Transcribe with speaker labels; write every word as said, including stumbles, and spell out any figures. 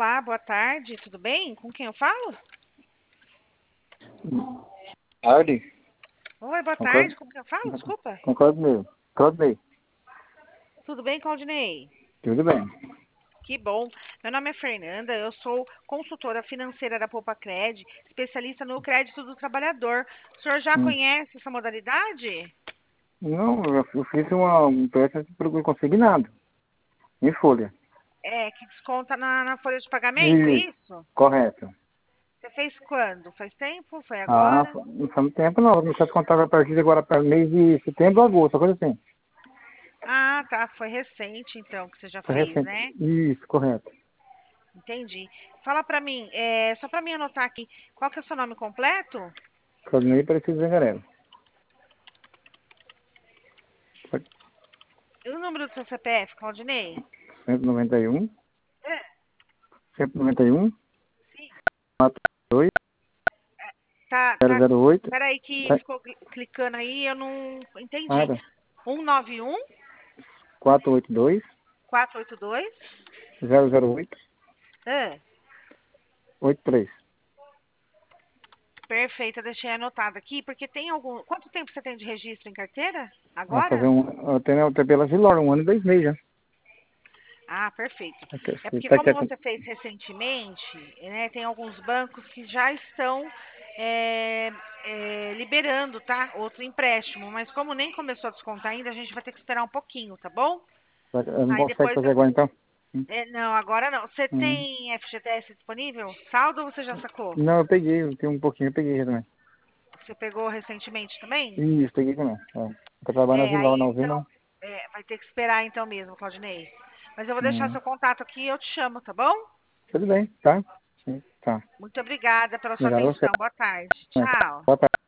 Speaker 1: Olá, boa tarde, tudo bem? Com quem eu falo?
Speaker 2: Tarde?
Speaker 1: Oi, boa
Speaker 2: Concordo,
Speaker 1: tarde, com quem eu falo? Desculpa.
Speaker 2: concordo mesmo. Claudinei,
Speaker 1: Tudo bem, Claudinei?
Speaker 2: tudo bem.
Speaker 1: Que bom. Meu nome é Fernanda, eu sou consultora financeira da Poupa Cred, especialista no crédito do trabalhador. O senhor já
Speaker 2: Hum.
Speaker 1: conhece essa modalidade?
Speaker 2: Não, eu eu fiz uma, um empréstimo por consignado, em folha.
Speaker 1: É, que desconta na, na folha de pagamento, é
Speaker 2: Isso,
Speaker 1: isso?
Speaker 2: correto.
Speaker 1: Você fez quando? Faz tempo? Foi
Speaker 2: Ah,
Speaker 1: agora?
Speaker 2: não faz muito tempo não, vou começar a contar a partir de agora para mês de setembro, agosto, coisa assim.
Speaker 1: Ah, tá, foi recente então que você já
Speaker 2: Foi
Speaker 1: fez,
Speaker 2: recente.
Speaker 1: né?
Speaker 2: Isso, correto.
Speaker 1: Entendi. Fala pra mim, é, só pra mim anotar aqui, qual que é o seu nome completo?
Speaker 2: Claudinei Preciso Zangarello.
Speaker 1: E o número do seu C P F, Claudinei?
Speaker 2: cento e noventa e um,
Speaker 1: É,
Speaker 2: cento e noventa e um,
Speaker 1: sim.
Speaker 2: quatro dois,
Speaker 1: Tá,
Speaker 2: zero
Speaker 1: tá.
Speaker 2: zero oito,
Speaker 1: Peraí que
Speaker 2: tá,
Speaker 1: ficou cli- clicando aí, eu não entendi.
Speaker 2: nada,
Speaker 1: um nove um,
Speaker 2: quatro oito dois,
Speaker 1: quatro oito dois.
Speaker 2: zero zero oito,
Speaker 1: É,
Speaker 2: oito três.
Speaker 1: perfeito, deixei anotado aqui, porque tem algum. Quanto tempo você tem de registro em carteira?
Speaker 2: Vai fazer
Speaker 1: Agora?
Speaker 2: um, eu tenho, eu tenho pela Gilor, um ano e dois meses já.
Speaker 1: Ah, perfeito. É
Speaker 2: Você
Speaker 1: porque
Speaker 2: tá
Speaker 1: como
Speaker 2: quieto?
Speaker 1: você fez recentemente, né, tem alguns bancos que já estão é, é, liberando, tá? Outro empréstimo, mas como nem começou a descontar ainda, a gente vai ter que esperar um pouquinho, tá bom?
Speaker 2: Eu não
Speaker 1: Aí
Speaker 2: consegue
Speaker 1: depois
Speaker 2: fazer
Speaker 1: eu.
Speaker 2: agora então?
Speaker 1: É, não, agora não. Você
Speaker 2: Hum.
Speaker 1: tem F G T S disponível? Saldo ou você já sacou?
Speaker 2: Não, eu peguei, eu tenho um pouquinho, eu peguei já também.
Speaker 1: Você pegou recentemente também?
Speaker 2: Isso, peguei também. É. Tô trabalhando na
Speaker 1: É,
Speaker 2: Gilor,
Speaker 1: aí
Speaker 2: não, viu
Speaker 1: então
Speaker 2: não?
Speaker 1: é, vai ter que esperar então mesmo, Claudinei. Mas eu vou deixar
Speaker 2: Hum.
Speaker 1: seu contato aqui e eu te chamo, tá bom?
Speaker 2: Tudo bem, tá? Sim, tá.
Speaker 1: Muito obrigada pela sua
Speaker 2: Obrigado a você.
Speaker 1: atenção. Boa tarde. Tchau.
Speaker 2: Boa tarde.